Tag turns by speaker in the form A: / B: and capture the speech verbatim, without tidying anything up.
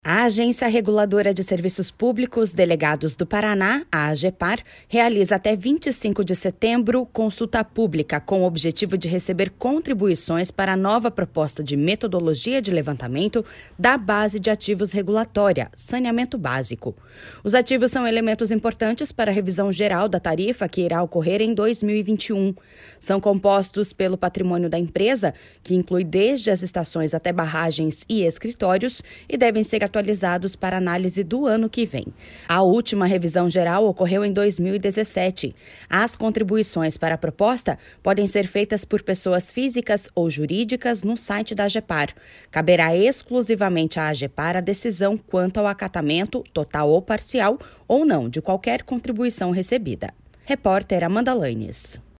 A: A Agência Reguladora de Serviços Públicos Delegados do Paraná, a AGEPAR, realiza até vinte e cinco de setembro consulta pública com o objetivo de receber contribuições para a nova proposta de metodologia de levantamento da base de ativos regulatória, saneamento básico. Os ativos são elementos importantes para a revisão geral da tarifa que irá ocorrer em dois mil e vinte e um. São compostos pelo patrimônio da empresa, que inclui desde as estações até barragens e escritórios, e devem ser atualizados para análise do ano que vem. A última revisão geral ocorreu em dois mil e dezessete. As contribuições para a proposta podem ser feitas por pessoas físicas ou jurídicas no site da AGEPAR. Caberá exclusivamente à AGEPAR a decisão quanto ao acatamento, total ou parcial, ou não, de qualquer contribuição recebida. Repórter Amanda Lanes.